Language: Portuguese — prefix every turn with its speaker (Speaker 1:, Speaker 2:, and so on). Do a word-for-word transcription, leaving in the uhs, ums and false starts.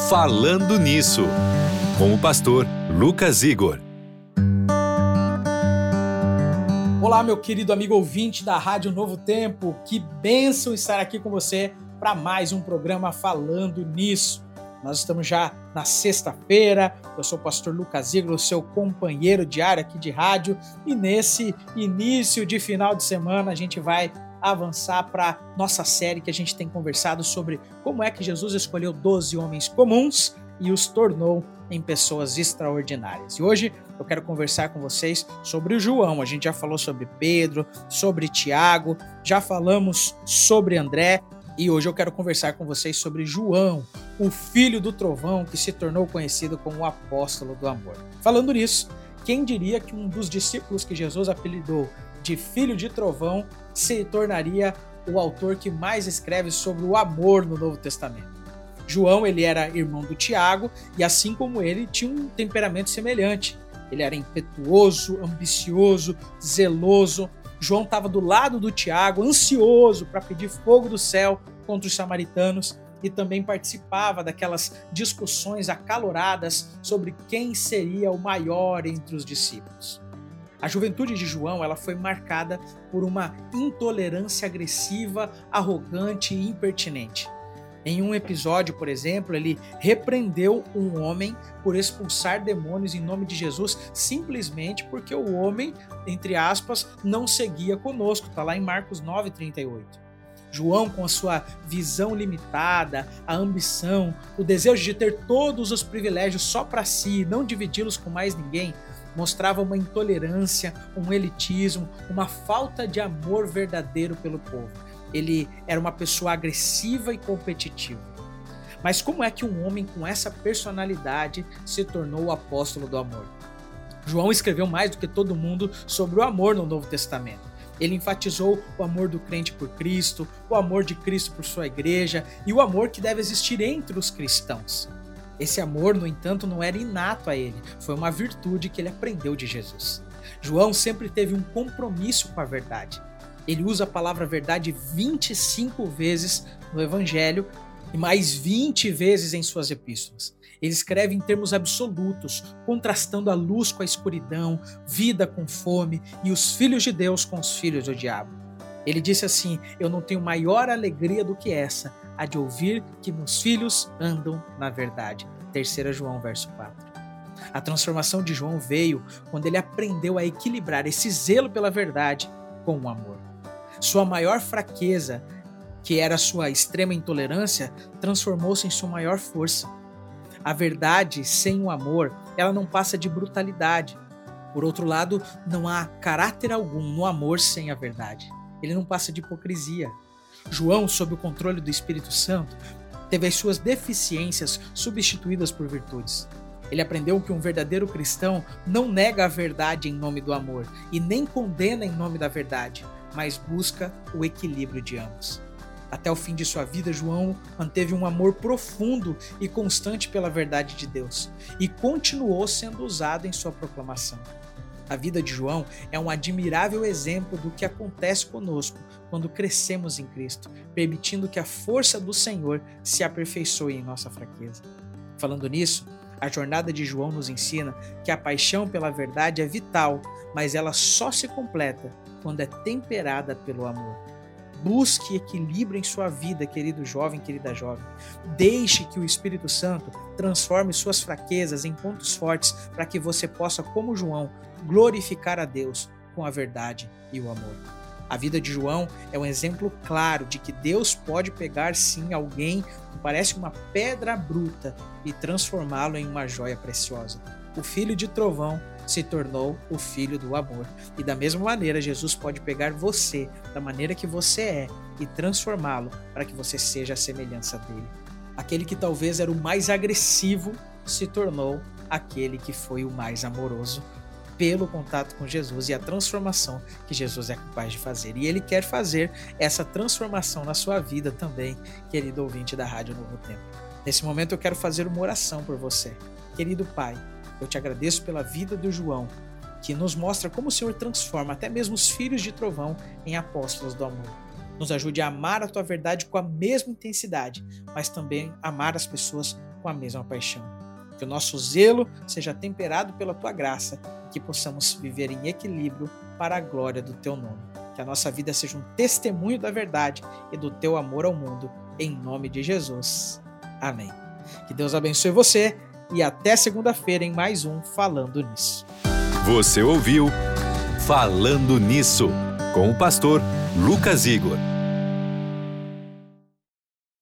Speaker 1: Falando Nisso, com o pastor Lucas Igor.
Speaker 2: Olá, meu querido amigo ouvinte da Rádio Novo Tempo, que bênção estar aqui com você para mais um programa Falando Nisso. Nós estamos já na sexta-feira, eu sou o pastor Lucas Igor, seu companheiro diário aqui de rádio, e nesse início de final de semana a gente vai avançar para nossa série que a gente tem conversado sobre como é que Jesus escolheu doze homens comuns e os tornou em pessoas extraordinárias. E hoje eu quero conversar com vocês sobre o João. A gente já falou sobre Pedro, sobre Tiago, já falamos sobre André e hoje eu quero conversar com vocês sobre João, o filho do trovão que se tornou conhecido como o apóstolo do amor. Falando nisso, quem diria que um dos discípulos que Jesus apelidou de filho de trovão se tornaria o autor que mais escreve sobre o amor no Novo Testamento? João, ele era irmão do Tiago e assim como ele tinha um temperamento semelhante. Ele era impetuoso, ambicioso, zeloso. João estava do lado do Tiago, ansioso para pedir fogo do céu contra os samaritanos e também participava daquelas discussões acaloradas sobre quem seria o maior entre os discípulos. A juventude de João ela foi marcada por uma intolerância agressiva, arrogante e impertinente. Em um episódio, por exemplo, ele repreendeu um homem por expulsar demônios em nome de Jesus, simplesmente porque o homem, entre aspas, não seguia conosco. Está lá em Marcos nove, trinta e oito. João, com a sua visão limitada, a ambição, o desejo de ter todos os privilégios só para si, não dividi-los com mais ninguém, mostrava uma intolerância, um elitismo, uma falta de amor verdadeiro pelo povo. Ele era uma pessoa agressiva e competitiva. Mas como é que um homem com essa personalidade se tornou o apóstolo do amor? João escreveu mais do que todo mundo sobre o amor no Novo Testamento. Ele enfatizou o amor do crente por Cristo, o amor de Cristo por sua igreja e o amor que deve existir entre os cristãos. Esse amor, no entanto, não era inato a ele, foi uma virtude que ele aprendeu de Jesus. João sempre teve um compromisso com a verdade. Ele usa a palavra verdade vinte e cinco vezes no Evangelho e mais vinte vezes em suas epístolas. Ele escreve em termos absolutos, contrastando a luz com a escuridão, vida com fome e os filhos de Deus com os filhos do diabo. Ele disse assim: eu não tenho maior alegria do que essa, a de ouvir que meus filhos andam na verdade. terceira João, verso quatro. A transformação de João veio quando ele aprendeu a equilibrar esse zelo pela verdade com o amor. Sua maior fraqueza, que era a sua extrema intolerância, transformou-se em sua maior força. A verdade sem o amor, ela não passa de brutalidade. Por outro lado, não há caráter algum no amor sem a verdade. Ele não passa de hipocrisia. João, sob o controle do Espírito Santo, teve as suas deficiências substituídas por virtudes. Ele aprendeu que um verdadeiro cristão não nega a verdade em nome do amor e nem condena em nome da verdade, mas busca o equilíbrio de ambos. Até o fim de sua vida, João manteve um amor profundo e constante pela verdade de Deus e continuou sendo usado em sua proclamação. A vida de João é um admirável exemplo do que acontece conosco quando crescemos em Cristo, permitindo que a força do Senhor se aperfeiçoe em nossa fraqueza. Falando nisso, a jornada de João nos ensina que a paixão pela verdade é vital, mas ela só se completa quando é temperada pelo amor. Busque equilíbrio em sua vida, querido jovem, querida jovem. Deixe que o Espírito Santo transforme suas fraquezas em pontos fortes para que você possa, como João, glorificar a Deus com a verdade e o amor. A vida de João é um exemplo claro de que Deus pode pegar sim alguém que parece uma pedra bruta e transformá-lo em uma joia preciosa. O filho de trovão se tornou o filho do amor. E da mesma maneira, Jesus pode pegar você da maneira que você é e transformá-lo para que você seja a semelhança dele. Aquele que talvez era o mais agressivo se tornou aquele que foi o mais amoroso pelo contato com Jesus e a transformação que Jesus é capaz de fazer. E ele quer fazer essa transformação na sua vida também, querido ouvinte da Rádio Novo Tempo. Nesse momento eu quero fazer uma oração por você. Querido Pai, eu te agradeço pela vida do João, que nos mostra como o Senhor transforma até mesmo os filhos de trovão em apóstolos do amor. Nos ajude a amar a tua verdade com a mesma intensidade, mas também amar as pessoas com a mesma paixão. Que o nosso zelo seja temperado pela tua graça e que possamos viver em equilíbrio para a glória do teu nome. Que a nossa vida seja um testemunho da verdade e do teu amor ao mundo, em nome de Jesus. Amém. Que Deus abençoe você e até segunda-feira em mais um Falando Nisso.
Speaker 1: Você ouviu Falando Nisso, com o pastor Lucas Igor.